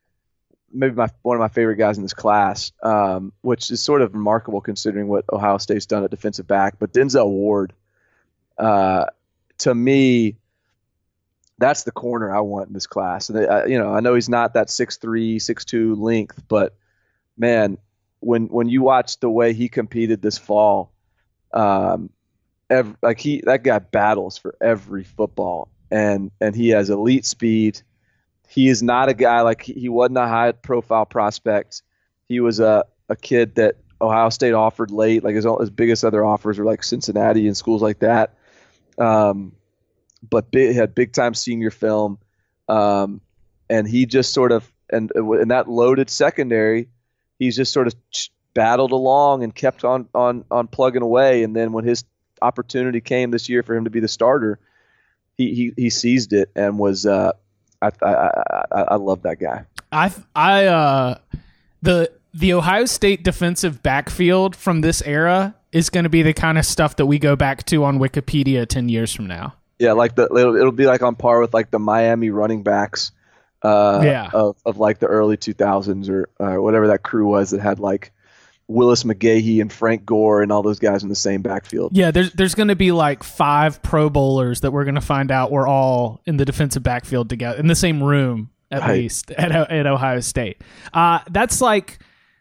maybe my one of my favorite guys in this class, um, which is sort of remarkable considering what Ohio State's done at defensive back. But Denzel Ward, uh, to me, that's the corner I want in this class. And I, you know, I know he's not that six three, six two length, but man, when when you watch the way he competed this fall, um, Every, like he, that guy battles for every football, and and he has elite speed. He is not a guy like he, he wasn't a high profile prospect. He was a, a kid that Ohio State offered late. Like his his biggest other offers were like Cincinnati and schools like that. Um, but big, had big time senior film, um, and he just sort of and in that loaded secondary, he's just sort of battled along and kept on on on plugging away. And then when his opportunity came this year for him to be the starter, he he, he seized it and was uh I I I, I love that guy. I I uh the the Ohio State defensive backfield from this era is going to be the kind of stuff that we go back to on Wikipedia ten years from now. Yeah, like the it'll, it'll be like on par with like the Miami running backs uh yeah. of of like the early two thousands or uh, whatever that crew was that had like Willis McGahee and Frank Gore and all those guys in the same backfield. Yeah, there's there's going to be like five Pro Bowlers that we're going to find out were all in the defensive backfield together in the same room at right. least at at Ohio State. Uh, that's like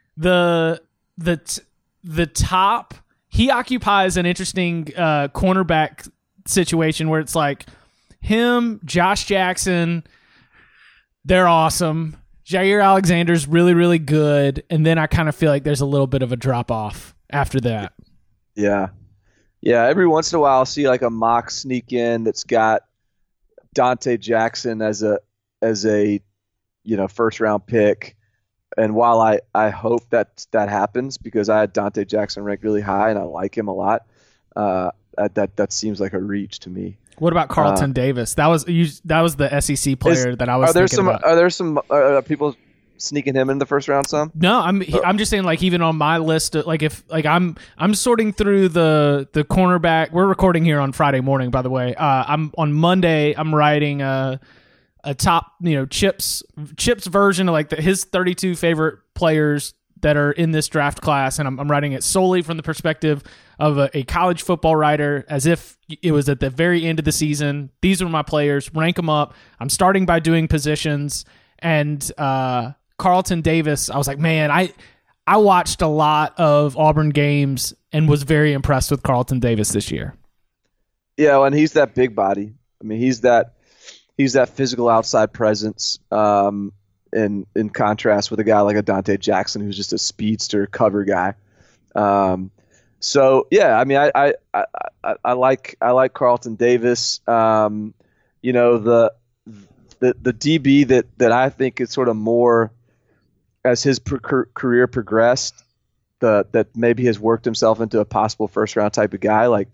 the the t- the top. He occupies an interesting uh, cornerback situation where it's like him, Josh Jackson. They're awesome. Jair Alexander's really, really good, and then I kind of feel like there's a little bit of a drop-off after that. Yeah. Yeah, every once in a while I'll see like a mock sneak in that's got Dante Jackson as a as a you know first-round pick, and while I, I hope that that happens because I had Dante Jackson ranked really high and I like him a lot, uh, that that seems like a reach to me. What about Carlton uh, Davis? That was you, that was the S E C player is, that I was. Are there thinking some? about. Are there some uh, people sneaking him in the first round? Some? No, I'm oh. I'm just saying like even on my list, like if like I'm I'm sorting through the the cornerback. We're recording here on Friday morning, by the way. Uh, I'm on Monday. I'm writing a a top you know Chips Chips version of like the, his thirty-two favorite players that are in this draft class, and I'm, I'm writing it solely from the perspective of a, a college football writer, as if it was at the very end of the season. These are my players, rank them up. I'm starting by doing positions, and uh, Carlton Davis, I was like, man, I I watched a lot of Auburn games and was very impressed with Carlton Davis this year. Yeah, and he's that big body. I mean, he's that he's that physical outside presence. Um, in in contrast with a guy like a Dante Jackson, who's just a speedster cover guy. Um, so yeah, I mean, I I, I I I like I like Carlton Davis. Um, you know, the the the D B that that I think is sort of more as his pro- career progressed, the that maybe has worked himself into a possible first round type of guy. Like,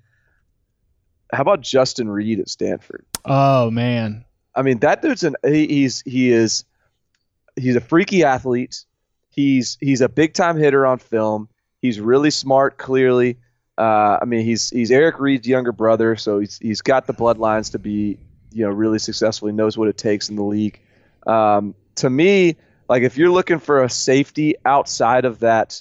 how about Justin Reed at Stanford? Oh man, I mean, that dude's an he, he's he is. He's a freaky athlete. He's he's a big time hitter on film. He's really smart. Clearly, uh, I mean he's he's Eric Reed's younger brother, so he's he's got the bloodlines to be you know really successful. He knows what it takes in the league. Um, to me, like if you're looking for a safety outside of that,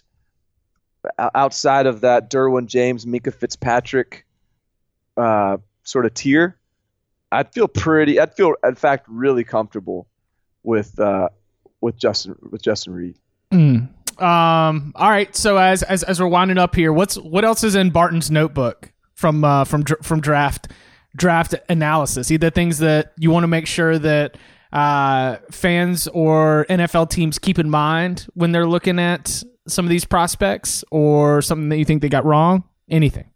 outside of that Derwin James, Mika Fitzpatrick uh, sort of tier, I'd feel pretty. I'd feel in fact really comfortable with. Uh, with Justin with Justin Reed. Mm. Um. All right. So as as as we're winding up here, what's what else is in Barton's notebook from uh, from from draft draft analysis? Either things that you want to make sure that uh, fans or N F L teams keep in mind when they're looking at some of these prospects, or something that you think they got wrong. Anything?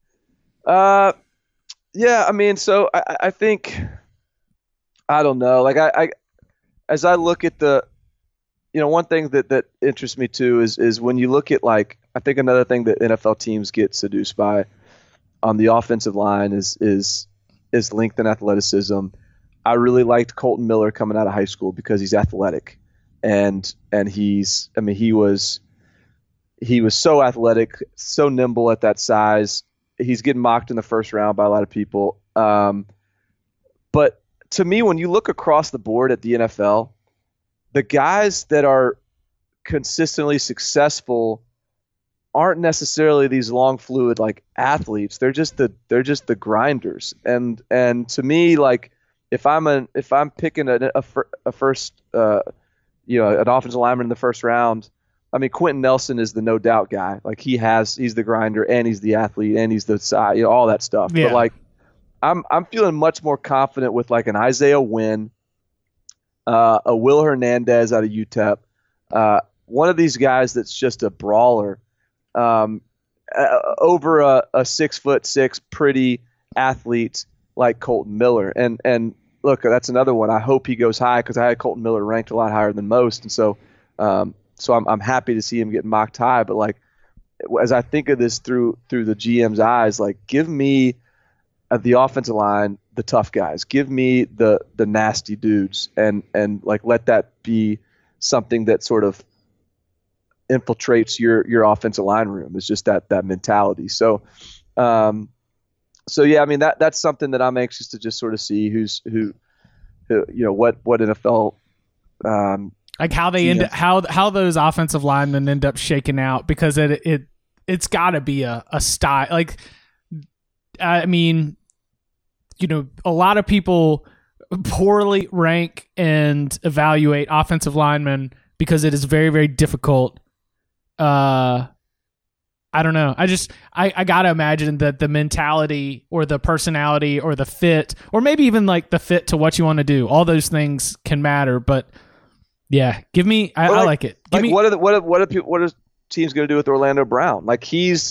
Uh, yeah. I mean, so I, I think I don't know. Like I, I as I look at the. You know, one thing that, that interests me too is is when you look at, like, I think another thing that N F L teams get seduced by on the offensive line is is is length and athleticism. I really liked Colton Miller coming out of high school because he's athletic, and and he's I mean he was he was so athletic, so nimble at that size. He's getting mocked in the first round by a lot of people. Um, but to me, when you look across the board at the N F L, the guys that are consistently successful aren't necessarily these long, fluid like athletes. They're just the they're just the grinders. And and to me, like if I'm a if I'm picking a a, a first uh, you know an offensive lineman in the first round, I mean Quentin Nelson is the no doubt guy. Like he has he's the grinder and he's the athlete and he's the size, you know, all that stuff. Yeah. But like I'm I'm feeling much more confident with like an Isaiah Wynn. Uh, a Will Hernandez out of U T E P, uh, one of these guys that's just a brawler, um, uh, over a, a six foot six pretty athlete like Colton Miller. And and look, that's another one. I hope he goes high because I had Colton Miller ranked a lot higher than most, and so um, so I'm I'm happy to see him get mocked high. But like as I think of this through through the G M's eyes, like give me uh, the offensive line. The tough guys, give me the the nasty dudes, and and like let that be something that sort of infiltrates your your offensive line room. It's just that that mentality. So, um, so yeah, I mean that that's something that I'm anxious to just sort of see who's who, who you know what what N F L, um, like how they end how how those offensive linemen end up shaking out, because it it it's got to be a a style. Like I mean. You know, a lot of people poorly rank and evaluate offensive linemen because it is very, very difficult. Uh, I don't know. I just, I, I got to imagine that the mentality or the personality or the fit, or maybe even like the fit to what you want to do, all those things can matter. But yeah, give me, I, like, I like it. Give like me, what are the, what are, what are people, what are teams going to do with Orlando Brown? Like he's,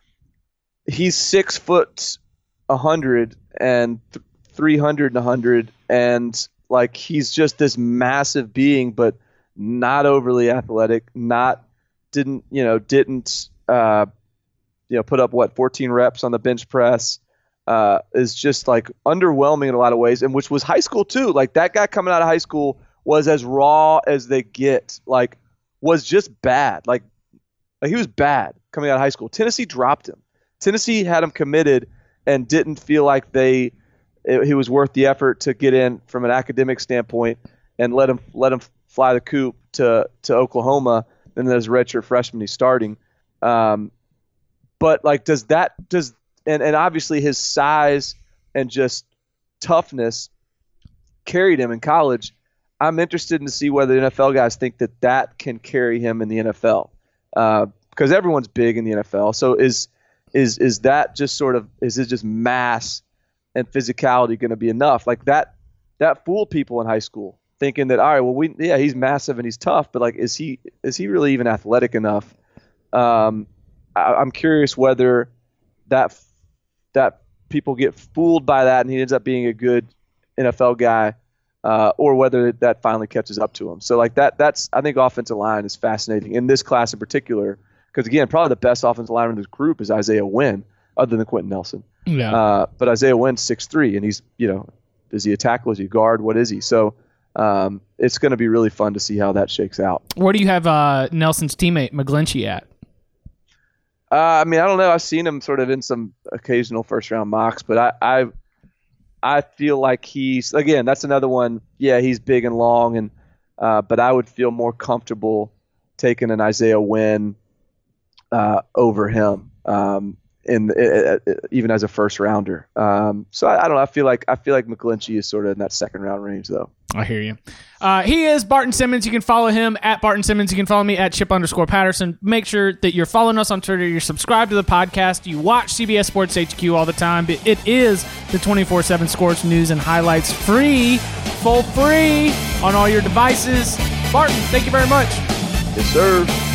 he's six foot, a hundred. And th- three hundred and one hundred, and like he's just this massive being, but not overly athletic, not didn't you know didn't uh, you know put up what fourteen reps on the bench press, uh, is just like underwhelming in a lot of ways, and which was high school too. Like that guy coming out of high school was as raw as they get, like was just bad, like like he was bad coming out of high school. Tennessee dropped him. Tennessee had him committed and didn't feel like they it, he was worth the effort to get in from an academic standpoint, and let him let him fly the coop to to Oklahoma, and then as a redshirt freshman he's starting. Um, but like, does that does and and obviously his size and just toughness carried him in college. I'm interested in to see whether the N F L guys think that that can carry him in the N F L, uh, because everyone's big in the N F L. So is Is is that just sort of is it just mass and physicality going to be enough? Like that that fooled people in high school, thinking that all right, well we yeah he's massive and he's tough, but like is he is he really even athletic enough? Um, I, I'm curious whether that that people get fooled by that and he ends up being a good N F L guy, uh, or whether that finally catches up to him. So like that that's I think offensive line is fascinating in this class in particular. Because, again, probably the best offensive lineman in this group is Isaiah Wynn, other than Quentin Nelson. Yeah. Uh, but Isaiah Wynn's six three, and he's, you know, is he a tackle? Is he a guard? What is he? So um, it's going to be really fun to see how that shakes out. Where do you have uh, Nelson's teammate McGlinchey at? Uh, I mean, I don't know. I've seen him sort of in some occasional first-round mocks, but I, I I feel like he's, again, that's another one. Yeah, he's big and long, and uh, but I would feel more comfortable taking an Isaiah Wynn Uh, over him. Um, in uh, even as a first rounder. Um, so I, I don't know. I feel like I feel like McGlinchey is sort of in that second round range, though. I hear you. Uh, he is Barton Simmons. You can follow him at Barton Simmons. You can follow me at Chip underscore Patterson. Make sure that you're following us on Twitter. You're subscribed to the podcast. You watch C B S Sports H Q all the time. It is the twenty-four seven Sports News and Highlights, free, full free on all your devices. Barton, thank you very much. Yes, sir.